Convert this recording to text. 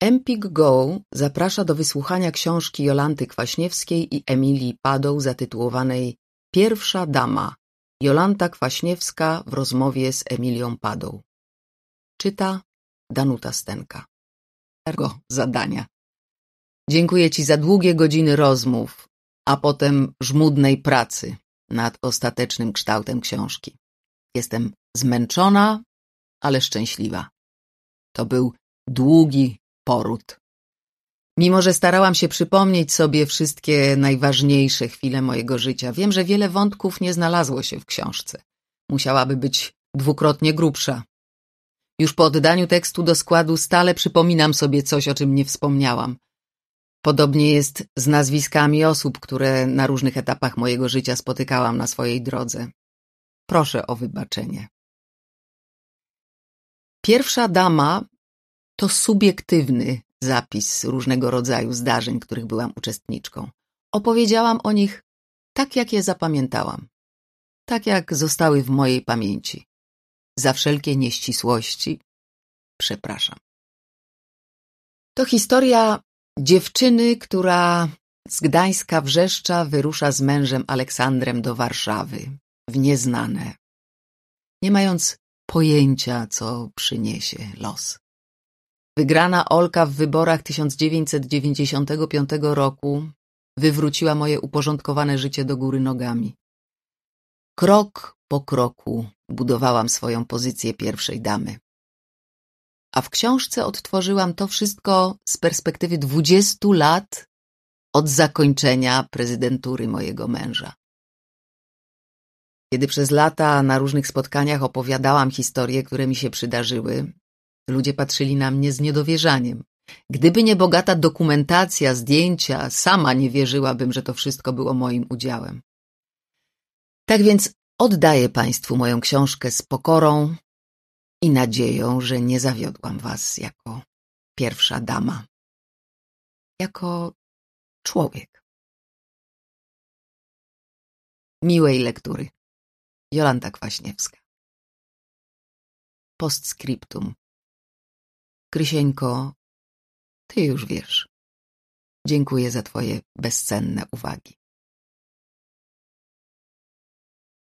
Empik Go zaprasza do wysłuchania książki Jolanty Kwaśniewskiej i Emilii Padoł zatytułowanej Pierwsza dama. Jolanta Kwaśniewska w rozmowie z Emilią Padoł. Czyta Danuta Stenka. Zadania. Dziękuję Ci za długie godziny rozmów, a potem żmudnej pracy nad ostatecznym kształtem książki. Jestem zmęczona, ale szczęśliwa. To był długi poród. Mimo że starałam się przypomnieć sobie wszystkie najważniejsze chwile mojego życia, wiem, że wiele wątków nie znalazło się w książce. Musiałaby być dwukrotnie grubsza. Już po oddaniu tekstu do składu stale przypominam sobie coś, o czym nie wspomniałam. Podobnie jest z nazwiskami osób, które na różnych etapach mojego życia spotykałam na swojej drodze. Proszę o wybaczenie. Pierwsza dama to subiektywny zapis różnego rodzaju zdarzeń, których byłam uczestniczką. Opowiedziałam o nich tak, jak je zapamiętałam. Tak, jak zostały w mojej pamięci. Za wszelkie nieścisłości przepraszam. To historia dziewczyny, która z Gdańska Wrzeszcza wyrusza z mężem Aleksandrem do Warszawy, w nieznane, nie mając pojęcia, co przyniesie los. Wygrana Olka w wyborach 1995 roku wywróciła moje uporządkowane życie do góry nogami. Krok po kroku budowałam swoją pozycję pierwszej damy. A w książce odtworzyłam to wszystko z perspektywy 20 lat od zakończenia prezydentury mojego męża. Kiedy przez lata na różnych spotkaniach opowiadałam historie, które mi się przydarzyły, ludzie patrzyli na mnie z niedowierzaniem. Gdyby nie bogata dokumentacja, zdjęcia, sama nie wierzyłabym, że to wszystko było moim udziałem. Tak więc oddaję Państwu moją książkę z pokorą i nadzieją, że nie zawiodłam Was jako pierwsza dama. Jako człowiek. Miłej lektury. Jolanta Kwaśniewska. Postscriptum. Krysieńko, Ty już wiesz. Dziękuję za Twoje bezcenne uwagi.